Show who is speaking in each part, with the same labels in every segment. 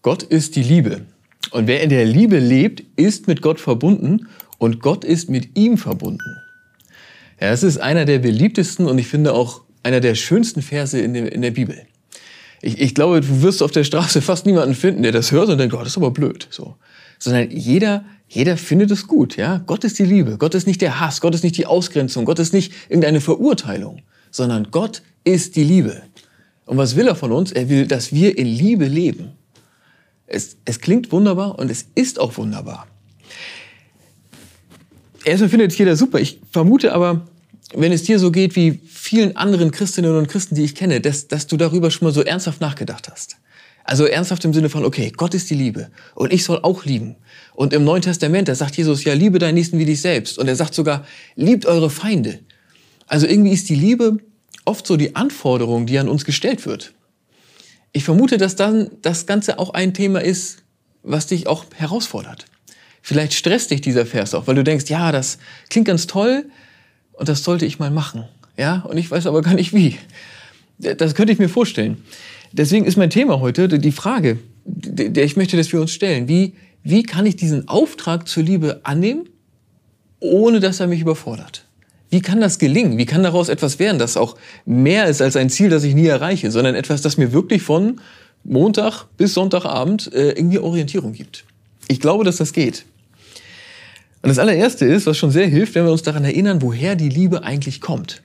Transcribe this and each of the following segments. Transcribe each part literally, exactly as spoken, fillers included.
Speaker 1: Gott ist die Liebe. Und wer in der Liebe lebt, ist mit Gott verbunden und Gott ist mit ihm verbunden. Ja, das ist einer der beliebtesten und ich finde auch einer der schönsten Verse in der, in der Bibel. Ich, ich glaube, du wirst auf der Straße fast niemanden finden, der das hört und denkt, Gott, das ist aber blöd. So. Sondern jeder, jeder findet es gut. Ja? Gott ist die Liebe. Gott ist nicht der Hass. Gott ist nicht die Ausgrenzung. Gott ist nicht irgendeine Verurteilung. Sondern Gott ist die Liebe. Und was will er von uns? Er will, dass wir in Liebe leben. Es, es klingt wunderbar und es ist auch wunderbar. Erstmal findet es jeder super. Ich vermute aber, wenn es dir so geht wie vielen anderen Christinnen und Christen, die ich kenne, dass, dass du darüber schon mal so ernsthaft nachgedacht hast. Also ernsthaft im Sinne von, okay, Gott ist die Liebe und ich soll auch lieben. Und im Neuen Testament, da sagt Jesus, ja, liebe deinen Nächsten wie dich selbst. Und er sagt sogar, liebt eure Feinde. Also irgendwie ist die Liebe oft so die Anforderung, die an uns gestellt wird. Ich vermute, dass dann das Ganze auch ein Thema ist, was dich auch herausfordert. Vielleicht stresst dich dieser Vers auch, weil du denkst, ja, das klingt ganz toll und das sollte ich mal machen. Ja, und ich weiß aber gar nicht wie. Das könnte ich mir vorstellen. Deswegen ist mein Thema heute die Frage, der ich möchte, dass wir uns stellen. Wie, wie kann ich diesen Auftrag zur Liebe annehmen, ohne dass er mich überfordert? Wie kann das gelingen? Wie kann daraus etwas werden, das auch mehr ist als ein Ziel, das ich nie erreiche, sondern etwas, das mir wirklich von Montag bis Sonntagabend äh, irgendwie Orientierung gibt? Ich glaube, dass das geht. Und das allererste ist, was schon sehr hilft, wenn wir uns daran erinnern, woher die Liebe eigentlich kommt.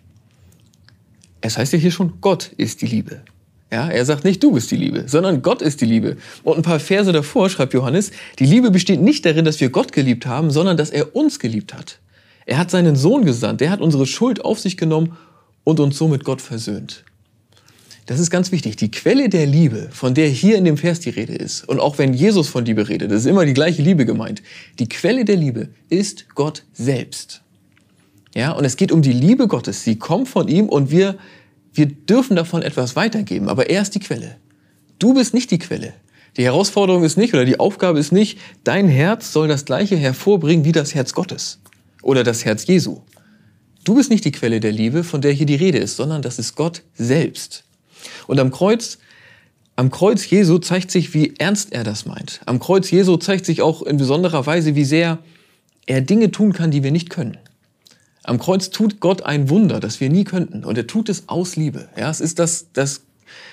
Speaker 1: Es heißt ja hier schon, Gott ist die Liebe. Ja, er sagt nicht, du bist die Liebe, sondern Gott ist die Liebe. Und ein paar Verse davor schreibt Johannes, die Liebe besteht nicht darin, dass wir Gott geliebt haben, sondern dass er uns geliebt hat. Er hat seinen Sohn gesandt, der hat unsere Schuld auf sich genommen und uns so mit Gott versöhnt. Das ist ganz wichtig. Die Quelle der Liebe, von der hier in dem Vers die Rede ist, und auch wenn Jesus von Liebe redet, das ist immer die gleiche Liebe gemeint. Die Quelle der Liebe ist Gott selbst. Ja, und es geht um die Liebe Gottes. Sie kommt von ihm und wir, wir dürfen davon etwas weitergeben. Aber er ist die Quelle. Du bist nicht die Quelle. Die Herausforderung ist nicht, oder die Aufgabe ist nicht, dein Herz soll das Gleiche hervorbringen wie das Herz Gottes oder das Herz Jesu. Du bist nicht die Quelle der Liebe, von der hier die Rede ist, sondern das ist Gott selbst. Und am Kreuz, am Kreuz Jesu zeigt sich, wie ernst er das meint. Am Kreuz Jesu zeigt sich auch in besonderer Weise, wie sehr er Dinge tun kann, die wir nicht können. Am Kreuz tut Gott ein Wunder, das wir nie könnten. Und er tut es aus Liebe. Ja, es ist das, das,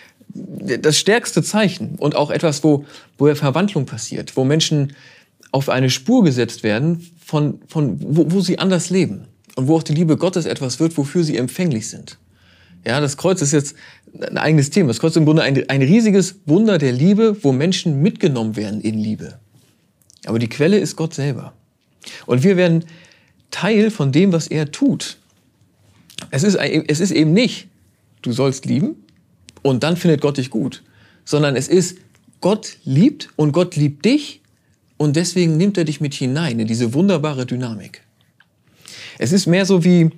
Speaker 1: das stärkste Zeichen. Und auch etwas, wo, wo Verwandlung passiert. Wo Menschen auf eine Spur gesetzt werden, von, von, wo, wo sie anders leben. Und wo auch die Liebe Gottes etwas wird, wofür sie empfänglich sind. Ja, das Kreuz ist jetzt ein eigenes Thema. Das Kreuz ist im Grunde ein, ein riesiges Wunder der Liebe, wo Menschen mitgenommen werden in Liebe. Aber die Quelle ist Gott selber. Und wir werden Teil von dem, was er tut. Es ist, es ist eben nicht, du sollst lieben und dann findet Gott dich gut, sondern es ist, Gott liebt und Gott liebt dich und deswegen nimmt er dich mit hinein in diese wunderbare Dynamik. Es ist mehr so wie,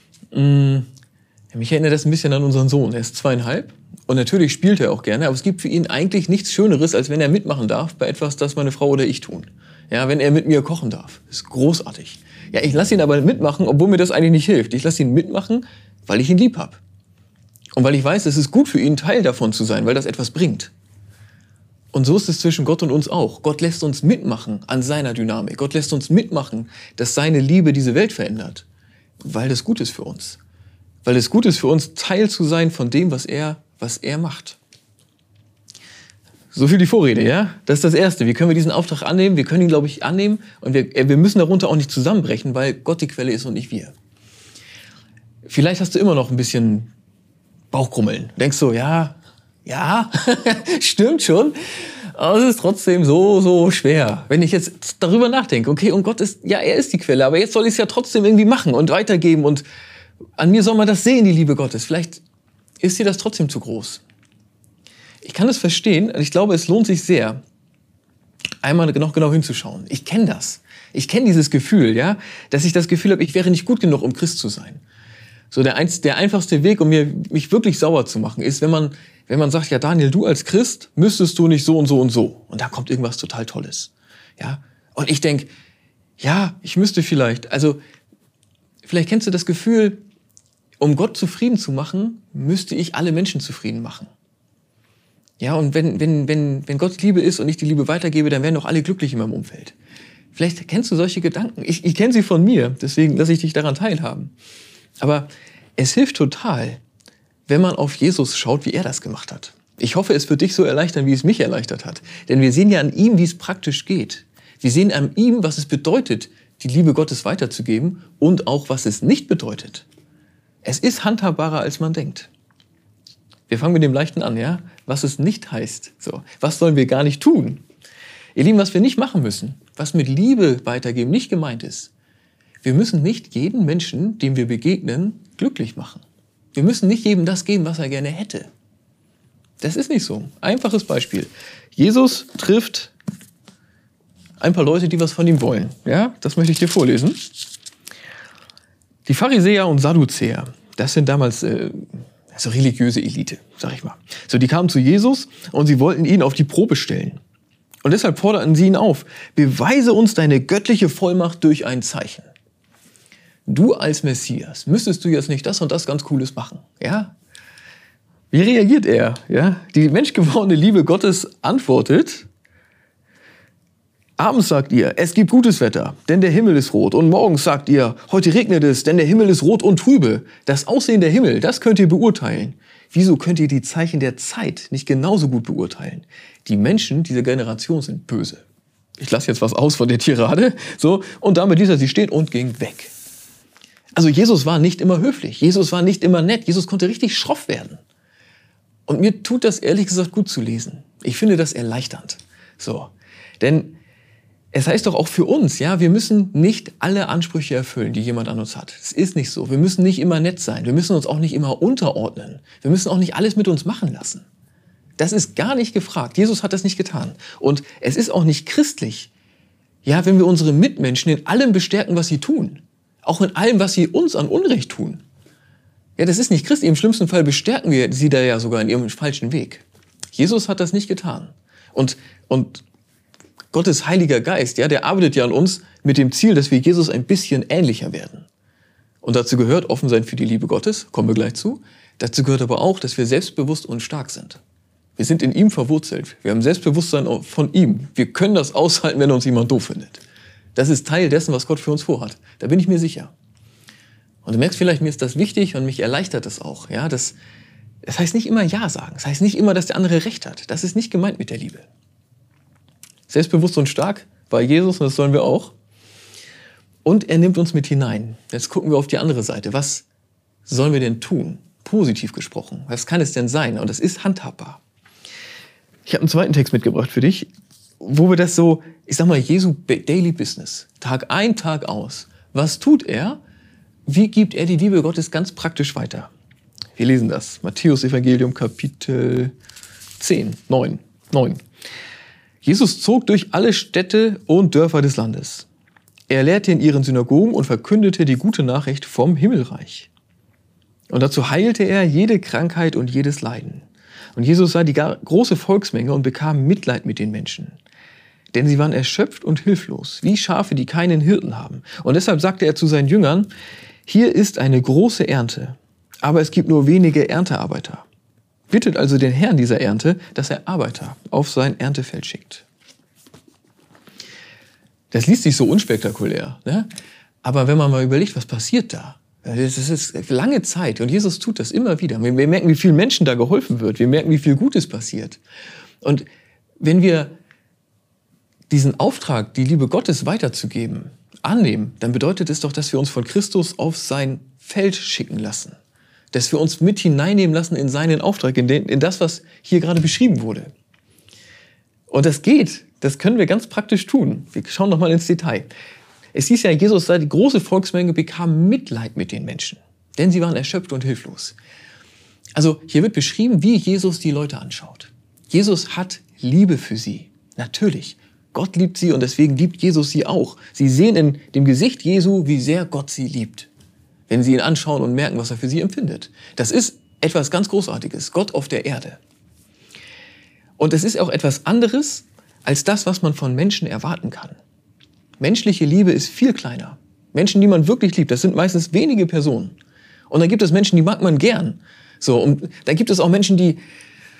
Speaker 1: mh, mich erinnert das ein bisschen an unseren Sohn, er ist zweieinhalb und natürlich spielt er auch gerne, aber es gibt für ihn eigentlich nichts Schöneres, als wenn er mitmachen darf bei etwas, das meine Frau oder ich tun. Ja, wenn er mit mir kochen darf, ist großartig. Ja, ich lasse ihn aber mitmachen, obwohl mir das eigentlich nicht hilft. Ich lasse ihn mitmachen, weil ich ihn lieb habe. Und weil ich weiß, es ist gut für ihn, Teil davon zu sein, weil das etwas bringt. Und so ist es zwischen Gott und uns auch. Gott lässt uns mitmachen an seiner Dynamik. Gott lässt uns mitmachen, dass seine Liebe diese Welt verändert. Weil das gut ist für uns. Weil es gut ist für uns, Teil zu sein von dem, was er, was er macht. So viel die Vorrede, ja? Das ist das Erste. Wie können wir diesen Auftrag annehmen? Wir können ihn, glaube ich, annehmen. Und wir, wir müssen darunter auch nicht zusammenbrechen, weil Gott die Quelle ist und nicht wir. Vielleicht hast du immer noch ein bisschen Bauchkrummeln. Denkst du, ja, ja, stimmt schon. Aber es ist trotzdem so, so schwer. Wenn ich jetzt darüber nachdenke, okay, und Gott ist, ja, er ist die Quelle, aber jetzt soll ich es ja trotzdem irgendwie machen und weitergeben. Und an mir soll man das sehen, die Liebe Gottes. Vielleicht ist dir das trotzdem zu groß. Ich kann es verstehen, ich glaube, es lohnt sich sehr, einmal noch genau hinzuschauen. Ich kenne das. Ich kenne dieses Gefühl, ja, dass ich das Gefühl habe, ich wäre nicht gut genug, um Christ zu sein. So der, einz, der einfachste Weg, um mir, mich wirklich sauer zu machen, ist, wenn man, wenn man sagt, ja Daniel, du als Christ müsstest du nicht so und so und so. Und da kommt irgendwas total Tolles. Ja? Und ich denke, ja, ich müsste vielleicht, also vielleicht kennst du das Gefühl, um Gott zufrieden zu machen, müsste ich alle Menschen zufrieden machen. Ja, und wenn, wenn, wenn, wenn Gott Liebe ist und ich die Liebe weitergebe, dann werden doch alle glücklich in meinem Umfeld. Vielleicht kennst du solche Gedanken. Ich, ich kenne sie von mir, deswegen lasse ich dich daran teilhaben. Aber es hilft total, wenn man auf Jesus schaut, wie er das gemacht hat. Ich hoffe, es wird dich so erleichtern, wie es mich erleichtert hat. Denn wir sehen ja an ihm, wie es praktisch geht. Wir sehen an ihm, was es bedeutet, die Liebe Gottes weiterzugeben und auch, was es nicht bedeutet. Es ist handhabbarer, als man denkt. Wir fangen mit dem Leichten an, ja? Was es nicht heißt. So, was sollen wir gar nicht tun? Ihr Lieben, was wir nicht machen müssen, was mit Liebe weitergeben nicht gemeint ist, wir müssen nicht jeden Menschen, dem wir begegnen, glücklich machen. Wir müssen nicht jedem das geben, was er gerne hätte. Das ist nicht so. Einfaches Beispiel. Jesus trifft ein paar Leute, die was von ihm wollen. Ja, das möchte ich dir vorlesen. Die Pharisäer und Sadduzäer, das sind damals äh, also religiöse Elite, sag ich mal. So, die kamen zu Jesus und sie wollten ihn auf die Probe stellen. Und deshalb forderten sie ihn auf: Beweise uns deine göttliche Vollmacht durch ein Zeichen. Du als Messias, müsstest du jetzt nicht das und das ganz Cooles machen, ja? Wie reagiert er? Ja? Die menschgewordene Liebe Gottes antwortet: Abends sagt ihr, es gibt gutes Wetter, denn der Himmel ist rot. Und morgens sagt ihr, heute regnet es, denn der Himmel ist rot und trübe. Das Aussehen der Himmel, das könnt ihr beurteilen. Wieso könnt ihr die Zeichen der Zeit nicht genauso gut beurteilen? Die Menschen dieser Generation sind böse. Ich lasse jetzt was aus von der Tirade. So, und damit ließ er sie stehen und ging weg. Also Jesus war nicht immer höflich. Jesus war nicht immer nett. Jesus konnte richtig schroff werden. Und mir tut das ehrlich gesagt gut zu lesen. Ich finde das erleichternd. So, denn es heißt doch auch für uns, ja, wir müssen nicht alle Ansprüche erfüllen, die jemand an uns hat. Es ist nicht so. Wir müssen nicht immer nett sein. Wir müssen uns auch nicht immer unterordnen. Wir müssen auch nicht alles mit uns machen lassen. Das ist gar nicht gefragt. Jesus hat das nicht getan. Und es ist auch nicht christlich, ja, wenn wir unsere Mitmenschen in allem bestärken, was sie tun. Auch in allem, was sie uns an Unrecht tun. Ja, das ist nicht christlich. Im schlimmsten Fall bestärken wir sie da ja sogar in ihrem falschen Weg. Jesus hat das nicht getan. Und, und Gottes Heiliger Geist, ja, der arbeitet ja an uns mit dem Ziel, dass wir Jesus ein bisschen ähnlicher werden. Und dazu gehört offen sein für die Liebe Gottes, kommen wir gleich zu. Dazu gehört aber auch, dass wir selbstbewusst und stark sind. Wir sind in ihm verwurzelt. Wir haben Selbstbewusstsein von ihm. Wir können das aushalten, wenn uns jemand doof findet. Das ist Teil dessen, was Gott für uns vorhat. Da bin ich mir sicher. Und du merkst vielleicht, mir ist das wichtig und mich erleichtert das auch. Ja, das, das heißt nicht immer Ja sagen. Das heißt nicht immer, dass der andere Recht hat. Das ist nicht gemeint mit der Liebe. Selbstbewusst und stark war Jesus und das sollen wir auch. Und er nimmt uns mit hinein. Jetzt gucken wir auf die andere Seite. Was sollen wir denn tun? Positiv gesprochen. Was kann es denn sein? Und das ist handhabbar. Ich habe einen zweiten Text mitgebracht für dich, wo wir das so, ich sag mal, Jesu Daily Business. Tag ein, Tag aus. Was tut er? Wie gibt er die Liebe Gottes ganz praktisch weiter? Wir lesen das. Matthäus Evangelium Kapitel zehn, neun, neun. Jesus zog durch alle Städte und Dörfer des Landes. Er lehrte in ihren Synagogen und verkündete die gute Nachricht vom Himmelreich. Und dazu heilte er jede Krankheit und jedes Leiden. Und Jesus sah die große Volksmenge und bekam Mitleid mit den Menschen. Denn sie waren erschöpft und hilflos, wie Schafe, die keinen Hirten haben. Und deshalb sagte er zu seinen Jüngern: Hier ist eine große Ernte, aber es gibt nur wenige Erntearbeiter. Bittet also den Herrn dieser Ernte, dass er Arbeiter auf sein Erntefeld schickt. Das liest sich so unspektakulär, ne? Aber wenn man mal überlegt, was passiert da? Das ist lange Zeit und Jesus tut das immer wieder. Wir merken, wie vielen Menschen da geholfen wird. Wir merken, wie viel Gutes passiert. Und wenn wir diesen Auftrag, die Liebe Gottes weiterzugeben, annehmen, dann bedeutet es doch, dass wir uns von Christus auf sein Feld schicken lassen. Dass wir uns mit hineinnehmen lassen in seinen Auftrag, in, den, in das, was hier gerade beschrieben wurde. Und das geht, das können wir ganz praktisch tun. Wir schauen noch mal ins Detail. Es hieß ja, Jesus sei die große Volksmenge, bekam Mitleid mit den Menschen, denn sie waren erschöpft und hilflos. Also hier wird beschrieben, wie Jesus die Leute anschaut. Jesus hat Liebe für sie, natürlich. Gott liebt sie und deswegen liebt Jesus sie auch. Sie sehen in dem Gesicht Jesu, wie sehr Gott sie liebt, wenn sie ihn anschauen und merken, was er für sie empfindet. Das ist etwas ganz Großartiges, Gott auf der Erde. Und es ist auch etwas anderes als das, was man von Menschen erwarten kann. Menschliche Liebe ist viel kleiner. Menschen, die man wirklich liebt, das sind meistens wenige Personen. Und dann gibt es Menschen, die mag man gern. So, und dann gibt es auch Menschen, die,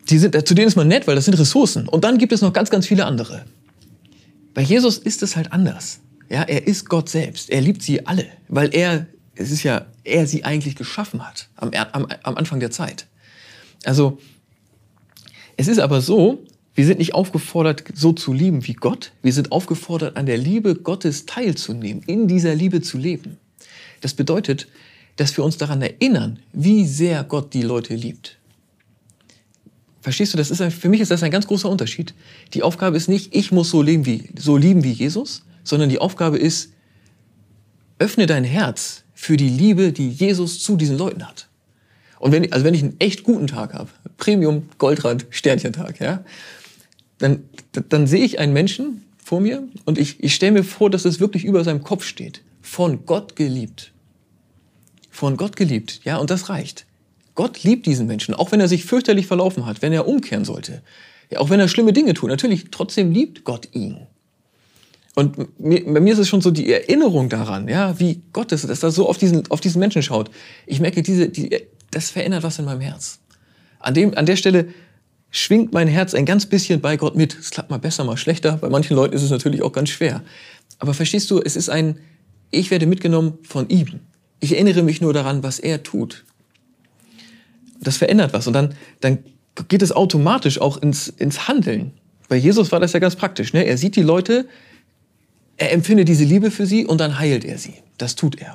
Speaker 1: die sind, zu denen ist man nett, weil das sind Ressourcen. Und dann gibt es noch ganz, ganz viele andere. Bei Jesus ist es halt anders. Ja, er ist Gott selbst. Er liebt sie alle, weil er, es ist ja, er sie eigentlich geschaffen hat am, am, am Anfang der Zeit. Also, es ist aber so, wir sind nicht aufgefordert, so zu lieben wie Gott. Wir sind aufgefordert, an der Liebe Gottes teilzunehmen, in dieser Liebe zu leben. Das bedeutet, dass wir uns daran erinnern, wie sehr Gott die Leute liebt. Verstehst du, das ist ein, für mich ist das ein ganz großer Unterschied. Die Aufgabe ist nicht, ich muss so leben wie, so lieben wie Jesus, sondern die Aufgabe ist, öffne dein Herz für die Liebe, die Jesus zu diesen Leuten hat. Und wenn, also wenn ich einen echt guten Tag habe, Premium, Goldrand, Sternchentag, ja, dann, dann sehe ich einen Menschen vor mir und ich, ich stelle mir vor, dass es wirklich über seinem Kopf steht. Von Gott geliebt. Von Gott geliebt, ja, und das reicht. Gott liebt diesen Menschen, auch wenn er sich fürchterlich verlaufen hat, wenn er umkehren sollte. Ja, auch wenn er schlimme Dinge tut, natürlich, trotzdem liebt Gott ihn. Und mir, bei mir ist es schon so die Erinnerung daran, ja, wie Gott ist, dass er so auf diesen, auf diesen Menschen schaut. Ich merke, diese, die, das verändert was in meinem Herz. An, dem, an der Stelle schwingt mein Herz ein ganz bisschen bei Gott mit. Es klappt mal besser, mal schlechter. Bei manchen Leuten ist es natürlich auch ganz schwer. Aber verstehst du, es ist ein, ich werde mitgenommen von ihm. Ich erinnere mich nur daran, was er tut. Das verändert was. Und dann, dann geht es automatisch auch ins, ins Handeln. Bei Jesus war das ja ganz praktisch. Ne? Er sieht die Leute, er empfindet diese Liebe für sie und dann heilt er sie. Das tut er.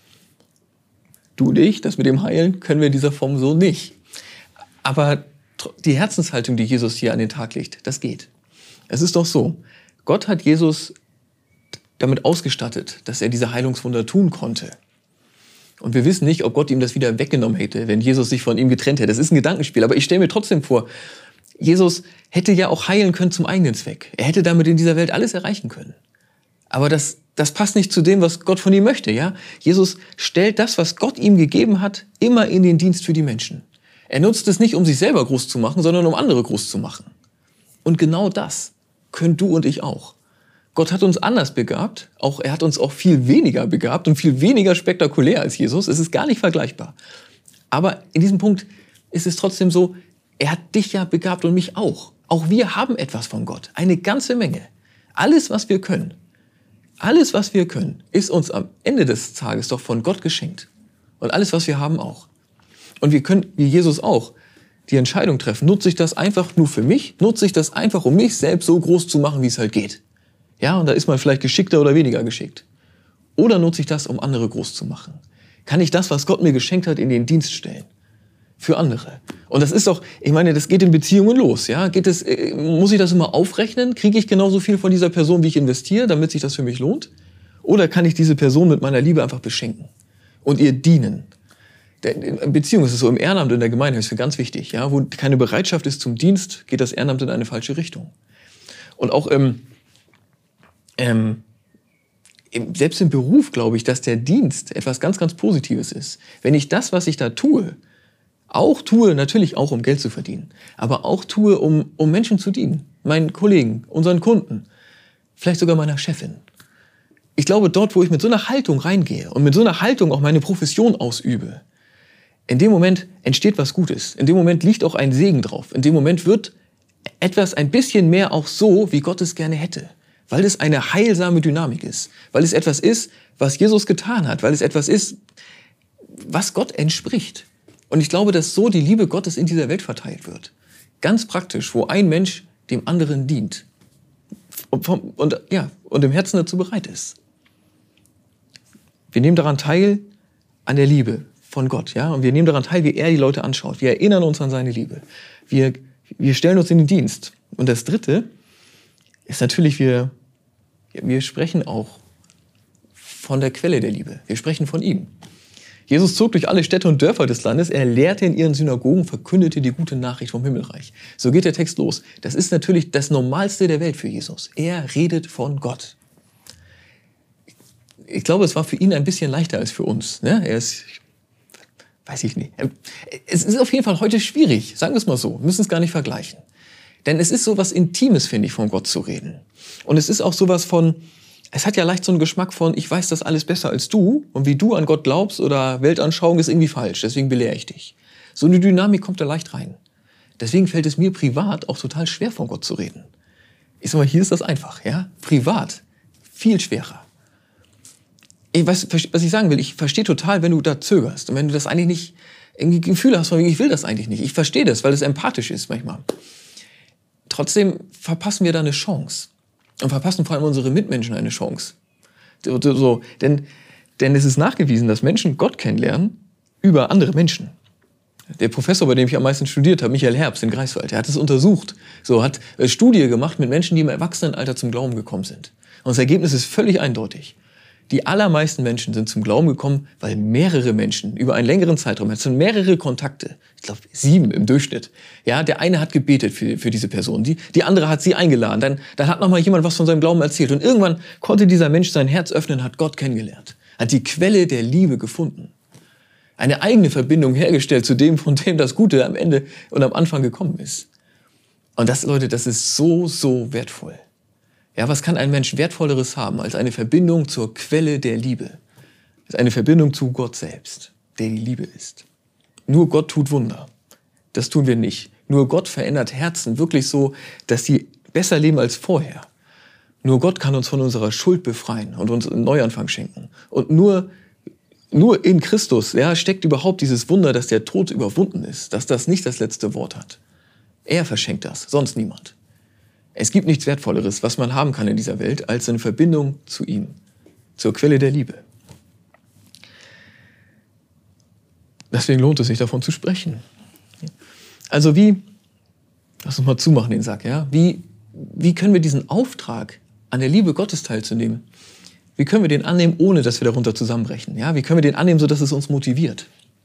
Speaker 1: Du und ich, das mit dem Heilen, können wir in dieser Form so nicht. Aber die Herzenshaltung, die Jesus hier an den Tag legt, das geht. Es ist doch so, Gott hat Jesus damit ausgestattet, dass er diese Heilungswunder tun konnte. Und wir wissen nicht, ob Gott ihm das wieder weggenommen hätte, wenn Jesus sich von ihm getrennt hätte. Das ist ein Gedankenspiel, aber ich stelle mir trotzdem vor, Jesus hätte ja auch heilen können zum eigenen Zweck. Er hätte damit in dieser Welt alles erreichen können. Aber das, das passt nicht zu dem, was Gott von ihm möchte. Ja? Jesus stellt das, was Gott ihm gegeben hat, immer in den Dienst für die Menschen. Er nutzt es nicht, um sich selber groß zu machen, sondern um andere groß zu machen. Und genau das können du und ich auch. Gott hat uns anders begabt, auch, er hat uns auch viel weniger begabt und viel weniger spektakulär als Jesus. Es ist gar nicht vergleichbar. Aber in diesem Punkt ist es trotzdem so, er hat dich ja begabt und mich auch. Auch wir haben etwas von Gott, eine ganze Menge. Alles, was wir können, alles, was wir können, ist uns am Ende des Tages doch von Gott geschenkt. Und alles, was wir haben, auch. Und wir können, wie Jesus auch, die Entscheidung treffen, nutze ich das einfach nur für mich? Nutze ich das einfach, um mich selbst so groß zu machen, wie es halt geht? Ja, und da ist man vielleicht geschickter oder weniger geschickt. Oder nutze ich das, um andere groß zu machen? Kann ich das, was Gott mir geschenkt hat, in den Dienst stellen? Für andere. Und das ist doch, ich meine, das geht in Beziehungen los, ja? Geht es, muss ich das immer aufrechnen? Kriege ich genauso viel von dieser Person, wie ich investiere, damit sich das für mich lohnt? Oder kann ich diese Person mit meiner Liebe einfach beschenken und ihr dienen? In Beziehung ist es so, im Ehrenamt in der Gemeinde ist es ganz wichtig, ja? Wo keine Bereitschaft ist zum Dienst, geht das Ehrenamt in eine falsche Richtung. Und auch im Ähm, selbst im Beruf glaube ich, dass der Dienst etwas ganz, ganz Positives ist. Wenn ich das, was ich da tue, auch tue, natürlich auch um Geld zu verdienen, aber auch tue, um, um Menschen zu dienen, meinen Kollegen, unseren Kunden, vielleicht sogar meiner Chefin. Ich glaube, dort, wo ich mit so einer Haltung reingehe und mit so einer Haltung auch meine Profession ausübe, in dem Moment entsteht was Gutes. In dem Moment liegt auch ein Segen drauf. In dem Moment wird etwas ein bisschen mehr auch so, wie Gott es gerne hätte. Weil es eine heilsame Dynamik ist. Weil es etwas ist, was Jesus getan hat. Weil es etwas ist, was Gott entspricht. Und ich glaube, dass so die Liebe Gottes in dieser Welt verteilt wird. Ganz praktisch, wo ein Mensch dem anderen dient. Und, vom, und, ja, und im Herzen dazu bereit ist. Wir nehmen daran teil an der Liebe von Gott. Ja? Und wir nehmen daran teil, wie er die Leute anschaut. Wir erinnern uns an seine Liebe. Wir, wir stellen uns in den Dienst. Und das Dritte ist natürlich, wir, wir sprechen auch von der Quelle der Liebe. Wir sprechen von ihm. Jesus zog durch alle Städte und Dörfer des Landes. Er lehrte in ihren Synagogen, verkündete die gute Nachricht vom Himmelreich. So geht der Text los. Das ist natürlich das Normalste der Welt für Jesus. Er redet von Gott. Ich glaube, es war für ihn ein bisschen leichter als für uns. Ne? Er ist, weiß ich nicht. Es ist auf jeden Fall heute schwierig, sagen wir es mal so. Wir müssen es gar nicht vergleichen. Denn es ist so was Intimes, finde ich, von Gott zu reden. Und es ist auch sowas von, es hat ja leicht so einen Geschmack von, ich weiß das alles besser als du und wie du an Gott glaubst oder Weltanschauung ist irgendwie falsch, deswegen belehre ich dich. So eine Dynamik kommt da leicht rein. Deswegen fällt es mir privat auch total schwer, von Gott zu reden. Ich sag mal, hier ist das einfach, ja? Privat. Viel schwerer. Ich weiß, was ich sagen will, ich verstehe total, wenn du da zögerst und wenn du das eigentlich nicht, irgendwie Gefühle hast, von wegen, ich will das eigentlich nicht. Ich verstehe das, weil es empathisch ist manchmal. Trotzdem verpassen wir da eine Chance. Und verpassen vor allem unsere Mitmenschen eine Chance. So, so, denn, denn es ist nachgewiesen, dass Menschen Gott kennenlernen über andere Menschen. Der Professor, bei dem ich am meisten studiert habe, Michael Herbst in Greifswald, der hat es untersucht. So, hat eine Studie gemacht mit Menschen, die im Erwachsenenalter zum Glauben gekommen sind. Und das Ergebnis ist völlig eindeutig. Die allermeisten Menschen sind zum Glauben gekommen, weil mehrere Menschen über einen längeren Zeitraum, es sind mehrere Kontakte, ich glaube sieben im Durchschnitt. Ja, der eine hat gebetet für, für diese Person, die, die andere hat sie eingeladen, dann, dann hat noch mal jemand was von seinem Glauben erzählt und irgendwann konnte dieser Mensch sein Herz öffnen, hat Gott kennengelernt, hat die Quelle der Liebe gefunden, eine eigene Verbindung hergestellt zu dem, von dem das Gute am Ende und am Anfang gekommen ist. Und das, Leute, das ist so, so wertvoll. Ja, was kann ein Mensch Wertvolleres haben als eine Verbindung zur Quelle der Liebe? Als eine Verbindung zu Gott selbst, der die Liebe ist. Nur Gott tut Wunder. Das tun wir nicht. Nur Gott verändert Herzen wirklich so, dass sie besser leben als vorher. Nur Gott kann uns von unserer Schuld befreien und uns einen Neuanfang schenken. Und nur, nur in Christus, ja, steckt überhaupt dieses Wunder, dass der Tod überwunden ist, dass das nicht das letzte Wort hat. Er verschenkt das, sonst niemand. Es gibt nichts Wertvolleres, was man haben kann in dieser Welt, als eine Verbindung zu ihm, zur Quelle der Liebe. Deswegen lohnt es sich, davon zu sprechen. Also wie, lass uns mal zumachen den Sack, ja? Wie, wie können wir diesen Auftrag, an der Liebe Gottes teilzunehmen, wie können wir den annehmen, ohne dass wir darunter zusammenbrechen? Ja? Wie können wir den annehmen, sodass es uns motiviert?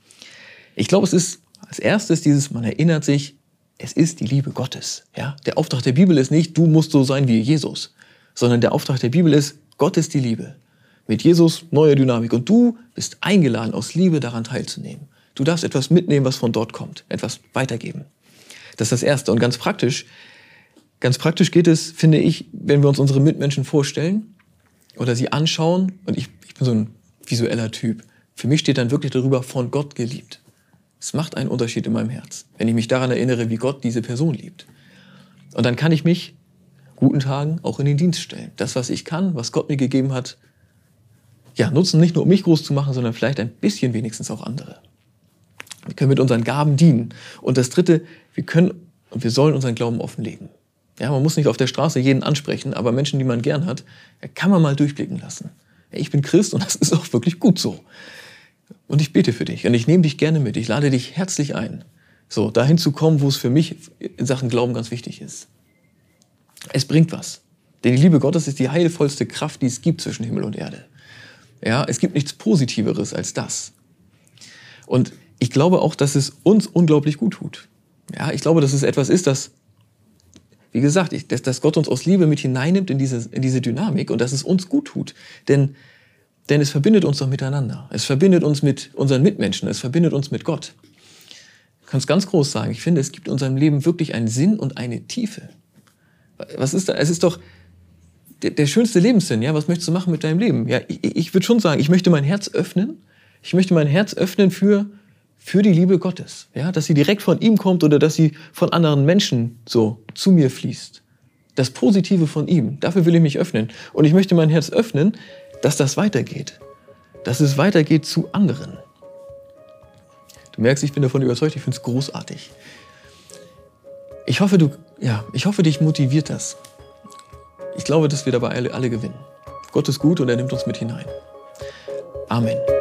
Speaker 1: Ich glaube, es ist als erstes dieses, man erinnert sich, es ist die Liebe Gottes. Ja? Der Auftrag der Bibel ist nicht, du musst so sein wie Jesus, sondern der Auftrag der Bibel ist, Gott ist die Liebe. Mit Jesus neue Dynamik. Und du bist eingeladen, aus Liebe daran teilzunehmen. Du darfst etwas mitnehmen, was von dort kommt, etwas weitergeben. Das ist das Erste. Und ganz praktisch, ganz praktisch geht es, finde ich, wenn wir uns unsere Mitmenschen vorstellen oder sie anschauen. Und ich, ich bin so ein visueller Typ. Für mich steht dann wirklich darüber, von Gott geliebt. Es macht einen Unterschied in meinem Herz, wenn ich mich daran erinnere, wie Gott diese Person liebt. Und dann kann ich mich guten Tagen auch in den Dienst stellen. Das, was ich kann, was Gott mir gegeben hat, ja, nutzen nicht nur, um mich groß zu machen, sondern vielleicht ein bisschen wenigstens auch andere. Wir können mit unseren Gaben dienen. Und das Dritte, wir können und wir sollen unseren Glauben offenlegen. Ja, man muss nicht auf der Straße jeden ansprechen, aber Menschen, die man gern hat, kann man mal durchblicken lassen. Ja, ich bin Christ und das ist auch wirklich gut so. Und ich bete für dich und ich nehme dich gerne mit. Ich lade dich herzlich ein, so dahin zu kommen, wo es für mich in Sachen Glauben ganz wichtig ist. Es bringt was. Denn die Liebe Gottes ist die heilvollste Kraft, die es gibt zwischen Himmel und Erde. Ja, es gibt nichts Positiveres als das. Und ich glaube auch, dass es uns unglaublich gut tut. Ja, ich glaube, dass es etwas ist, das, wie gesagt, ich, dass, dass Gott uns aus Liebe mit hineinnimmt in diese, in diese Dynamik und dass es uns gut tut. Denn Denn es verbindet uns doch miteinander. Es verbindet uns mit unseren Mitmenschen. Es verbindet uns mit Gott. Ich kann es ganz groß sagen. Ich finde, es gibt in unserem Leben wirklich einen Sinn und eine Tiefe. Was ist da? Es ist doch der, der schönste Lebenssinn. Ja, was möchtest du machen mit deinem Leben? Ja, ich, ich würde schon sagen, ich möchte mein Herz öffnen. Ich möchte mein Herz öffnen für, für die Liebe Gottes. Ja, dass sie direkt von ihm kommt oder dass sie von anderen Menschen so zu mir fließt. Das Positive von ihm. Dafür will ich mich öffnen. Und ich möchte mein Herz öffnen, dass das weitergeht. Dass es weitergeht zu anderen. Du merkst, ich bin davon überzeugt, ich finde es großartig. Ich hoffe, du, ja, ich hoffe, dich motiviert das. Ich glaube, dass wir dabei alle, alle gewinnen. Gott ist gut und er nimmt uns mit hinein. Amen.